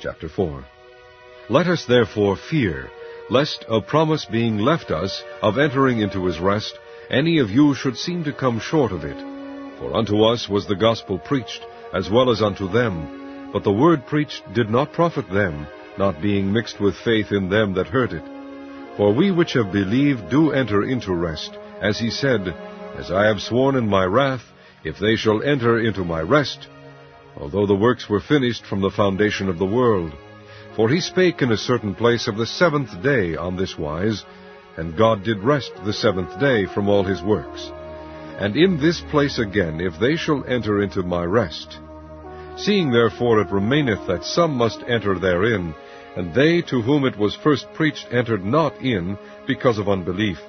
chapter 4. Let us therefore fear, lest a promise being left us of entering into his rest, any of you should seem to come short of it. For unto us was the gospel preached, as well as unto them. But the word preached did not profit them, not being mixed with faith in them that heard it. For we which have believed do enter into rest, as he said, As I have sworn in my wrath, if they shall enter into my rest, although the works were finished from the foundation of the world. For he spake in a certain place of the 7th day on this wise, and God did rest the 7th day from all his works. And in this place again, if they shall enter into my rest. Seeing therefore it remaineth that some must enter therein, and they to whom it was first preached entered not in, because of unbelief.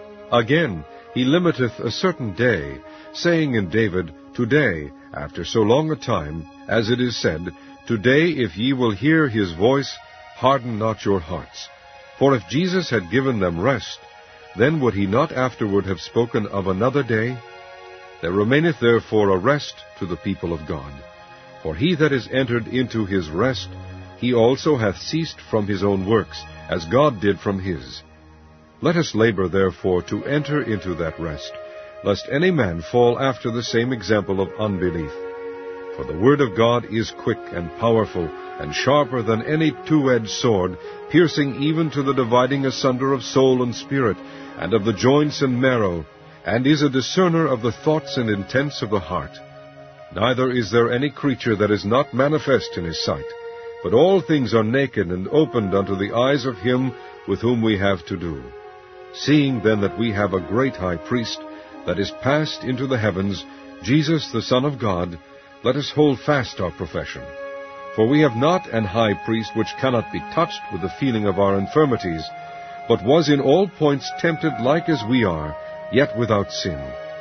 Again, he limiteth a certain day, saying in David, Today, after so long a time, as it is said, Today, if ye will hear his voice, harden not your hearts. For if Jesus had given them rest, then would he not afterward have spoken of another day? There remaineth therefore a rest to the people of God. For he that is entered into his rest, he also hath ceased from his own works, as God did from his. Let us labor therefore to enter into that rest, lest any man fall after the same example of unbelief. For the word of God is quick and powerful, and sharper than any two-edged sword, piercing even to the dividing asunder of soul and spirit, and of the joints and marrow, and is a discerner of the thoughts and intents of the heart. Neither is there any creature that is not manifest in his sight, but all things are naked and opened unto the eyes of him with whom we have to do. Seeing then that we have a great high priest, that is passed into the heavens, Jesus the Son of God, let us hold fast our profession. For we have not an high priest which cannot be touched with the feeling of our infirmities, but was in all points tempted like as we are, yet without sin.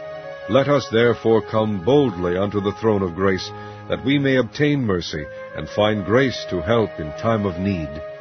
Let us therefore come boldly unto the throne of grace, that we may obtain mercy, and find grace to help in time of need.